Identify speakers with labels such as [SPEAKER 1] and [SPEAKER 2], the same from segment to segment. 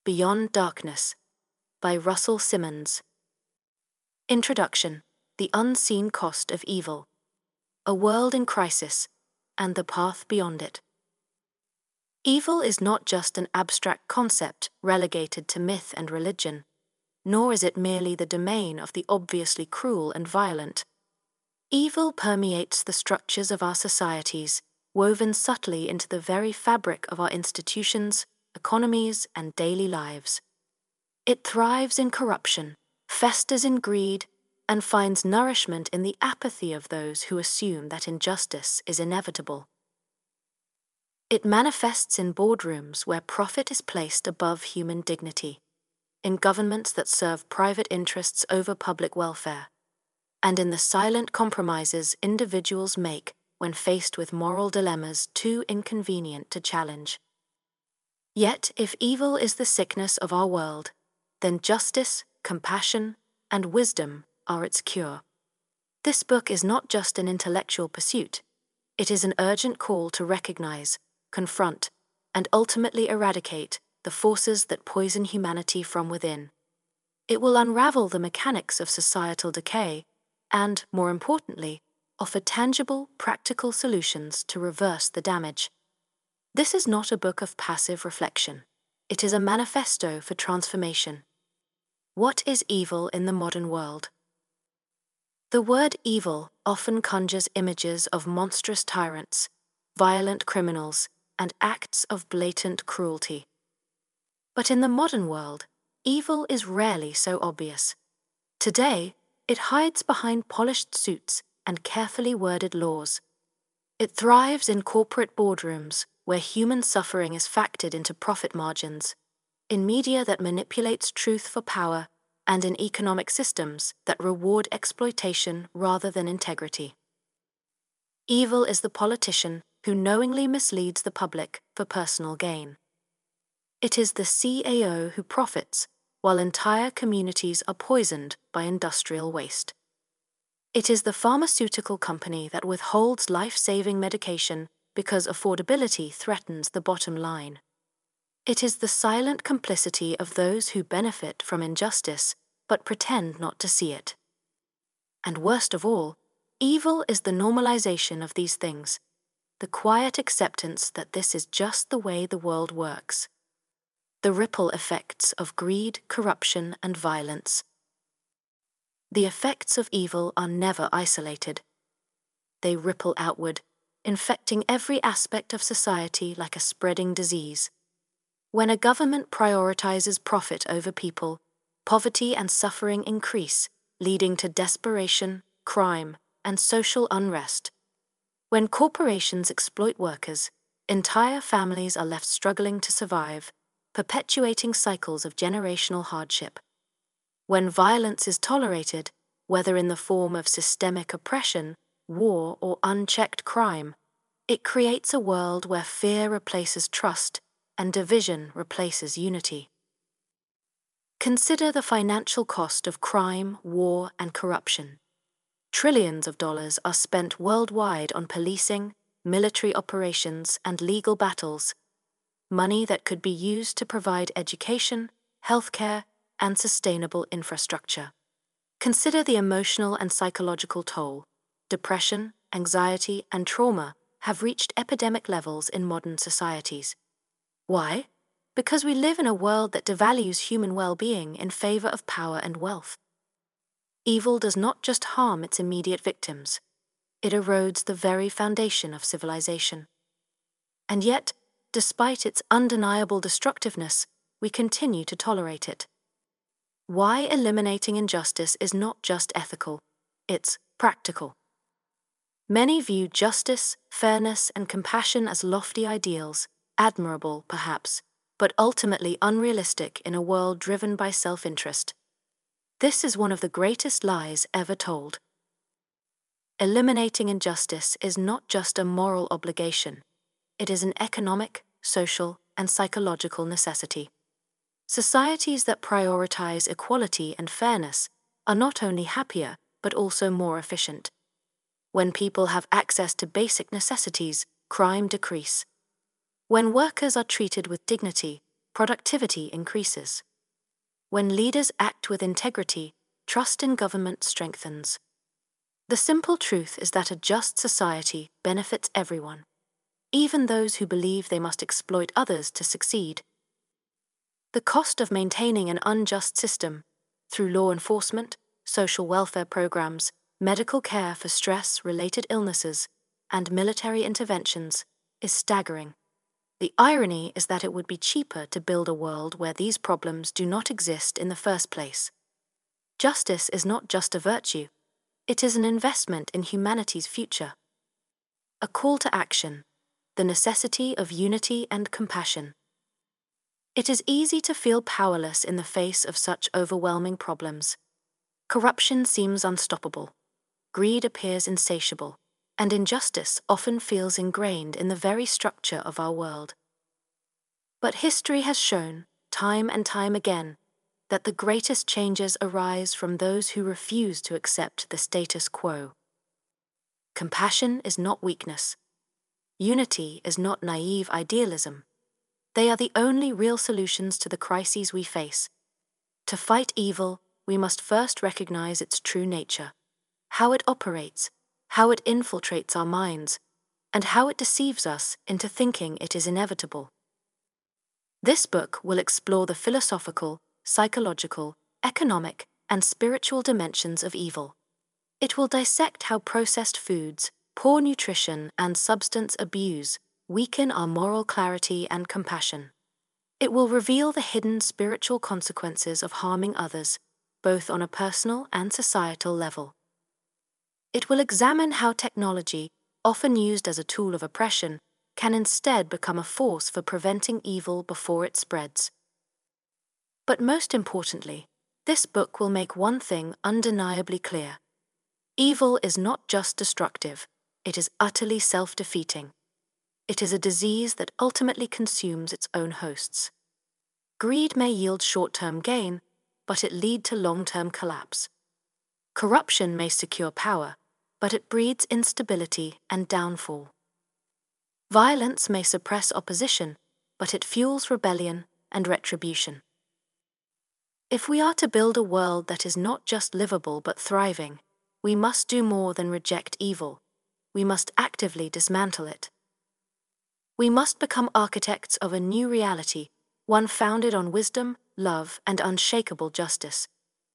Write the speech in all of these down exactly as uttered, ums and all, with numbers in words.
[SPEAKER 1] Beyond Darkness by Russell Simmons. Introduction: The Unseen Cost of Evil. A World in Crisis, and the Path Beyond It. Evil is not just an abstract concept relegated to myth and religion, nor is it merely the domain of the obviously cruel and violent. Evil permeates the structures of our societies, woven subtly into the very fabric of our institutions, economies, and daily lives. It thrives in corruption, festers in greed, and finds nourishment in the apathy of those who assume that injustice is inevitable. It manifests in boardrooms where profit is placed above human dignity, in governments that serve private interests over public welfare, and in the silent compromises individuals make when faced with moral dilemmas too inconvenient to challenge. Yet, if evil is the sickness of our world, then justice, compassion, and wisdom are its cure. This book is not just an intellectual pursuit, it is an urgent call to recognize, confront, and ultimately eradicate the forces that poison humanity from within. It will unravel the mechanics of societal decay and, more importantly, offer tangible, practical solutions to reverse the damage. This is not a book of passive reflection. It is a manifesto for transformation. What is evil in the modern world? The word evil often conjures images of monstrous tyrants, violent criminals, and acts of blatant cruelty. But in the modern world, evil is rarely so obvious. Today, it hides behind polished suits and carefully worded laws. It thrives in corporate boardrooms where human suffering is factored into profit margins, in media that manipulates truth for power, and in economic systems that reward exploitation rather than integrity. Evil is the politician who knowingly misleads the public for personal gain. It is the C A O who profits while entire communities are poisoned by industrial waste. It is the pharmaceutical company that withholds life-saving medication because affordability threatens the bottom line. It is the silent complicity of those who benefit from injustice but pretend not to see it. And worst of all, evil is the normalization of these things, the quiet acceptance that this is just the way the world works. The ripple effects of greed, corruption, and violence. The effects of evil are never isolated. They ripple outward, infecting every aspect of society like a spreading disease. When a government prioritizes profit over people, poverty and suffering increase, leading to desperation, crime, and social unrest. When corporations exploit workers, entire families are left struggling to survive, perpetuating cycles of generational hardship. When violence is tolerated, whether in the form of systemic oppression, war, or unchecked crime, it creates a world where fear replaces trust and division replaces unity. Consider the financial cost of crime, war, and corruption. Trillions of dollars are spent worldwide on policing, military operations, and legal battles, money that could be used to provide education, healthcare, and sustainable infrastructure. Consider the emotional and psychological toll. Depression, anxiety, and trauma have reached epidemic levels in modern societies. Why? Because we live in a world that devalues human well-being in favor of power and wealth. Evil does not just harm its immediate victims, it erodes the very foundation of civilization. And yet, despite its undeniable destructiveness, we continue to tolerate it. Why eliminating injustice is not just ethical, it's practical. Many view justice, fairness, and compassion as lofty ideals, admirable perhaps, but ultimately unrealistic in a world driven by self-interest. This is one of the greatest lies ever told. Eliminating injustice is not just a moral obligation, it is an economic, social, and psychological necessity. Societies that prioritize equality and fairness are not only happier, but also more efficient. When people have access to basic necessities, crime decreases. When workers are treated with dignity, productivity increases. When leaders act with integrity, trust in government strengthens. The simple truth is that a just society benefits everyone, even those who believe they must exploit others to succeed. The cost of maintaining an unjust system, through law enforcement, social welfare programs, medical care for stress-related illnesses, and military interventions, is staggering. The irony is that it would be cheaper to build a world where these problems do not exist in the first place. Justice is not just a virtue, it is an investment in humanity's future. A call to action, the necessity of unity and compassion. It is easy to feel powerless in the face of such overwhelming problems. Corruption seems unstoppable, greed appears insatiable, and injustice often feels ingrained in the very structure of our world. But history has shown, time and time again, that the greatest changes arise from those who refuse to accept the status quo. Compassion is not weakness. Unity is not naive idealism. They are the only real solutions to the crises we face. To fight evil, we must first recognize its true nature, how it operates, how it infiltrates our minds, and how it deceives us into thinking it is inevitable. This book will explore the philosophical, psychological, economic, and spiritual dimensions of evil. It will dissect how processed foods, poor nutrition, and substance abuse weaken our moral clarity and compassion. It will reveal the hidden spiritual consequences of harming others, both on a personal and societal level. It will examine how technology, often used as a tool of oppression, can instead become a force for preventing evil before it spreads. But most importantly, this book will make one thing undeniably clear. Evil is not just destructive, it is utterly self-defeating. It is a disease that ultimately consumes its own hosts. Greed may yield short-term gain, but it leads to long-term collapse. Corruption may secure power, but it breeds instability and downfall. Violence may suppress opposition, but it fuels rebellion and retribution. If we are to build a world that is not just livable but thriving, we must do more than reject evil. We must actively dismantle it. We must become architects of a new reality, one founded on wisdom, love, and unshakable justice.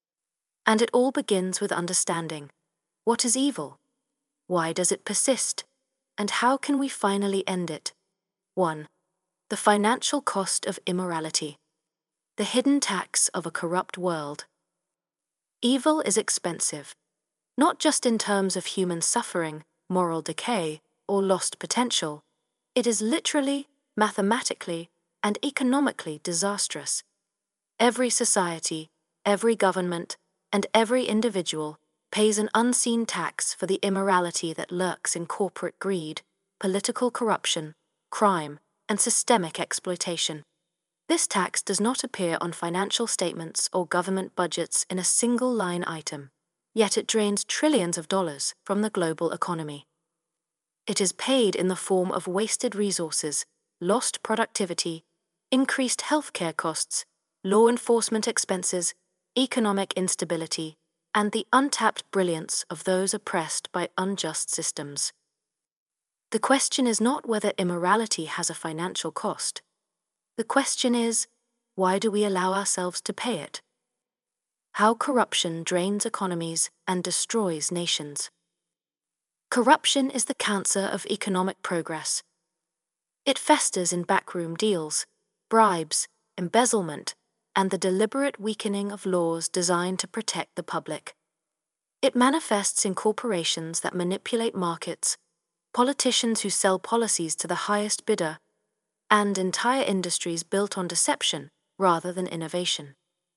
[SPEAKER 1] And it all begins with understanding. What is evil? Why does it persist? And how can we finally end it? one. The financial cost of immorality. The hidden tax of a corrupt world. Evil is expensive, not just in terms of human suffering, moral decay, or lost potential. It is literally, mathematically, and economically disastrous. Every society, every government, and every individual pays an unseen tax for the immorality that lurks in corporate greed, political corruption, crime, and systemic exploitation. This tax does not appear on financial statements or government budgets in a single line item, yet it drains trillions of dollars from the global economy. It is paid in the form of wasted resources, lost productivity, increased healthcare costs, law enforcement expenses, economic instability, and the untapped brilliance of those oppressed by unjust systems. The question is not whether immorality has a financial cost. The question is, why do we allow ourselves to pay it? How corruption drains economies and destroys nations. Corruption is the cancer of economic progress. It festers in backroom deals, bribes, embezzlement, and the deliberate weakening of laws designed to protect the public. It manifests in corporations that manipulate markets, politicians who sell policies to the highest bidder, and entire industries built on deception rather than innovation.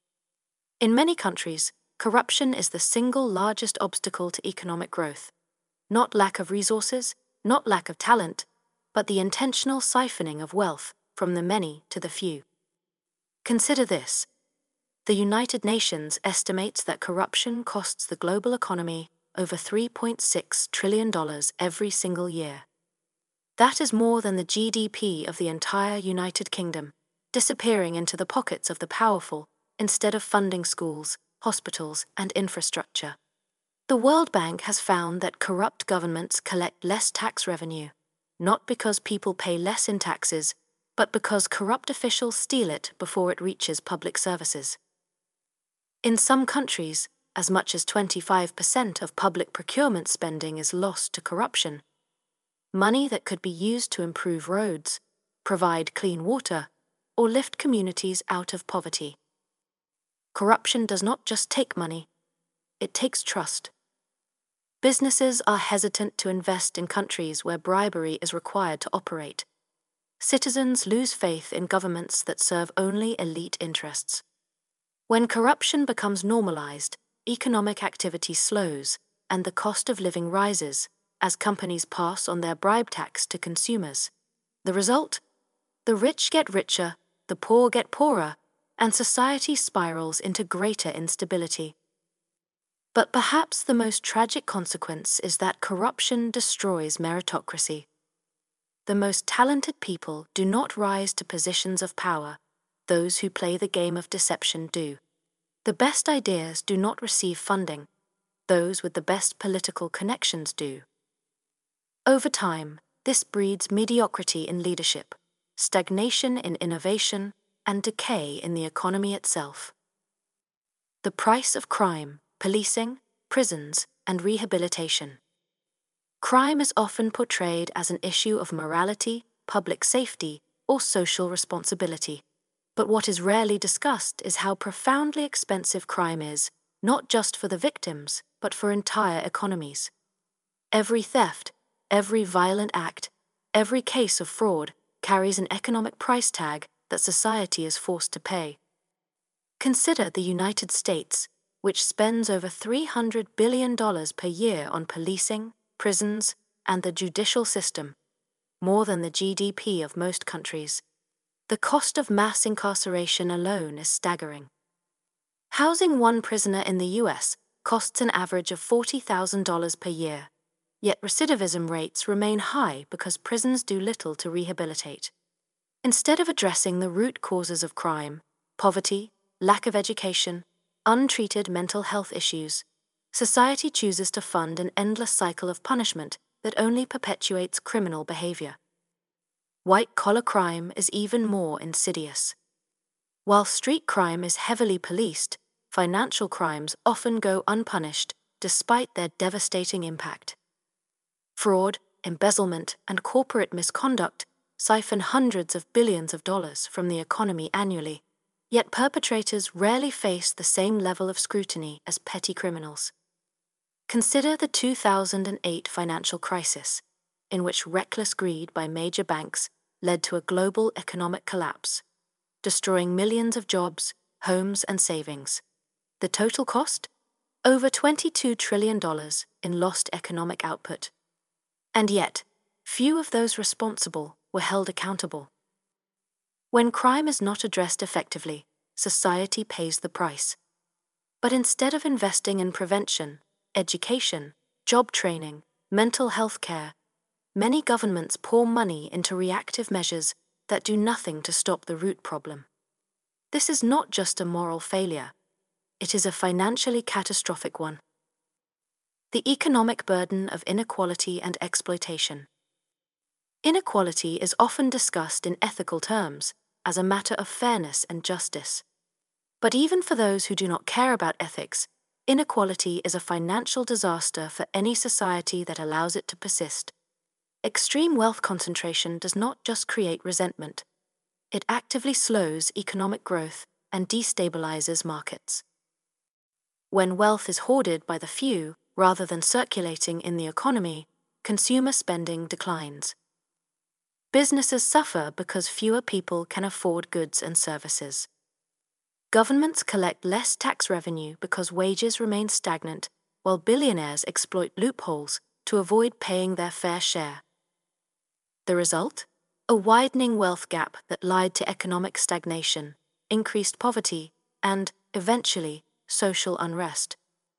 [SPEAKER 1] In many countries, corruption is the single largest obstacle to economic growth. Not lack of resources, not lack of talent, but the intentional siphoning of wealth from the many to the few. Consider this. The United Nations estimates that corruption costs the global economy over three point six trillion dollars every single year. That is more than the G D P of the entire United Kingdom, disappearing into the pockets of the powerful instead of funding schools, hospitals, and infrastructure. The World Bank has found that corrupt governments collect less tax revenue, not because people pay less in taxes, but because corrupt officials steal it before it reaches public services. In some countries, as much as twenty-five percent of public procurement spending is lost to corruption. Money that could be used to improve roads, provide clean water, or lift communities out of poverty. Corruption does not just take money, it takes trust. Businesses are hesitant to invest in countries where bribery is required to operate. Citizens lose faith in governments that serve only elite interests. When corruption becomes normalized, economic activity slows and the cost of living rises as companies pass on their bribe tax to consumers. The result? The rich get richer, the poor get poorer, and society spirals into greater instability. But perhaps the most tragic consequence is that corruption destroys meritocracy. The most talented people do not rise to positions of power, those who play the game of deception do. The best ideas do not receive funding, those with the best political connections do. Over time, this breeds mediocrity in leadership, stagnation in innovation, and decay in the economy itself. The price of crime, policing, prisons, and rehabilitation. Crime is often portrayed as an issue of morality, public safety, or social responsibility. But what is rarely discussed is how profoundly expensive crime is, not just for the victims, but for entire economies. Every theft, every violent act, every case of fraud carries an economic price tag that society is forced to pay. Consider the United States, which spends over three hundred billion dollars per year on policing, prisons, and the judicial system, more than the G D P of most countries. The cost of mass incarceration alone is staggering. Housing one prisoner in the U S costs an average of forty thousand dollars per year, yet recidivism rates remain high because prisons do little to rehabilitate. Instead of addressing the root causes of crime, poverty, lack of education, untreated mental health issues, society chooses to fund an endless cycle of punishment that only perpetuates criminal behavior. White-collar crime is even more insidious. While street crime is heavily policed, financial crimes often go unpunished despite their devastating impact. Fraud, embezzlement, and corporate misconduct siphon hundreds of billions of dollars from the economy annually, yet perpetrators rarely face the same level of scrutiny as petty criminals. Consider the two thousand eight financial crisis, in which reckless greed by major banks led to a global economic collapse, destroying millions of jobs, homes, and savings. The total cost? Over twenty-two trillion dollars in lost economic output. And yet, few of those responsible were held accountable. When crime is not addressed effectively, society pays the price. But instead of investing in prevention, education, job training, mental health care, many governments pour money into reactive measures that do nothing to stop the root problem. This is not just a moral failure, it is a financially catastrophic one. The economic burden of inequality and exploitation. Inequality is often discussed in ethical terms as a matter of fairness and justice. But even for those who do not care about ethics, inequality is a financial disaster for any society that allows it to persist. Extreme wealth concentration does not just create resentment. It actively slows economic growth and destabilizes markets. When wealth is hoarded by the few rather than circulating in the economy, consumer spending declines. Businesses suffer because fewer people can afford goods and services. Governments collect less tax revenue because wages remain stagnant, while billionaires exploit loopholes to avoid paying their fair share. The result? A widening wealth gap that led to economic stagnation, increased poverty, and, eventually, social unrest.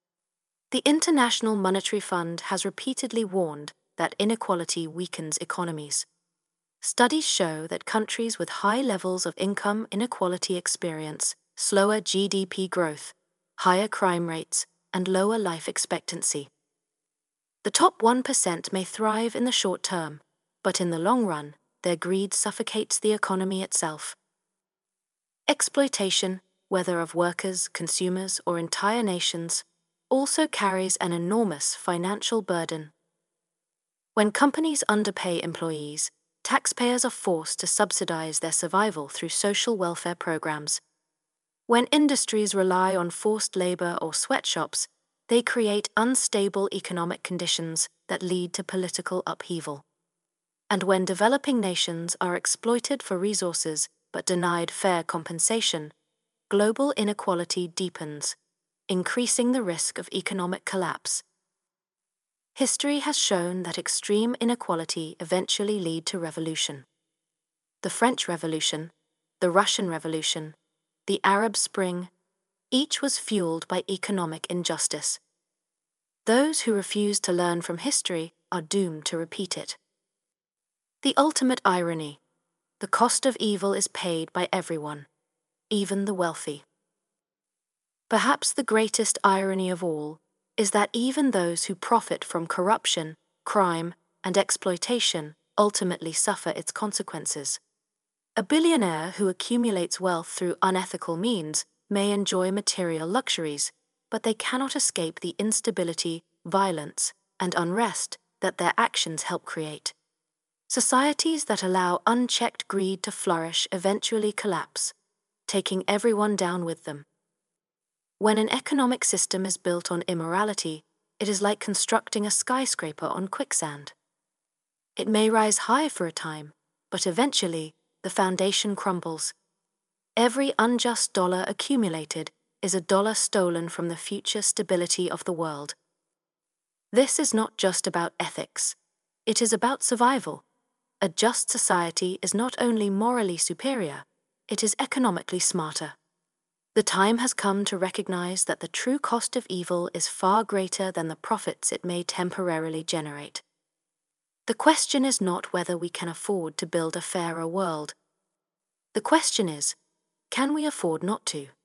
[SPEAKER 1] The International Monetary Fund has repeatedly warned that inequality weakens economies. Studies show that countries with high levels of income inequality experience slower G D P growth, higher crime rates, and lower life expectancy. The top one percent may thrive in the short term, but in the long run, their greed suffocates the economy itself. Exploitation, whether of workers, consumers, or entire nations, also carries an enormous financial burden. When companies underpay employees, taxpayers are forced to subsidize their survival through social welfare programs. When industries rely on forced labor or sweatshops, they create unstable economic conditions that lead to political upheaval. And when developing nations are exploited for resources but denied fair compensation, global inequality deepens, increasing the risk of economic collapse. History has shown that extreme inequality eventually leads to revolution. The French Revolution, the Russian Revolution, the Arab Spring, each was fueled by economic injustice. Those who refuse to learn from history are doomed to repeat it. The ultimate irony: the cost of evil is paid by everyone, even the wealthy. Perhaps the greatest irony of all is that even those who profit from corruption, crime, and exploitation ultimately suffer its consequences. A billionaire who accumulates wealth through unethical means may enjoy material luxuries, but they cannot escape the instability, violence, and unrest that their actions help create. Societies that allow unchecked greed to flourish eventually collapse, taking everyone down with them. When an economic system is built on immorality, it is like constructing a skyscraper on quicksand. It may rise high for a time, but eventually the foundation crumbles. Every unjust dollar accumulated is a dollar stolen from the future stability of the world. This is not just about ethics. It is about survival. A just society is not only morally superior, it is economically smarter. The time has come to recognize that the true cost of evil is far greater than the profits it may temporarily generate. The question is not whether we can afford to build a fairer world. The question is, can we afford not to?